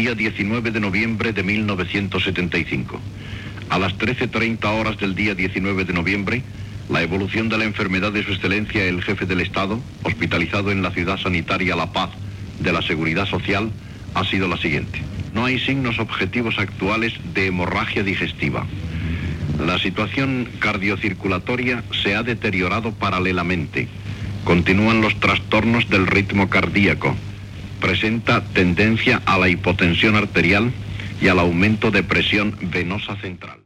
día 19 de noviembre de 1975. A las 13:30 horas del día 19 de noviembre, la evolución de la enfermedad de su excelencia el jefe del Estado, hospitalizado en la ciudad sanitaria La Paz de la Seguridad Social, ha sido la siguiente. No hay signos objetivos actuales de hemorragia digestiva. La situación cardiocirculatoria se ha deteriorado paralelamente. Continúan los trastornos del ritmo cardíaco. Presenta tendencia a la hipotensión arterial y al aumento de presión venosa central.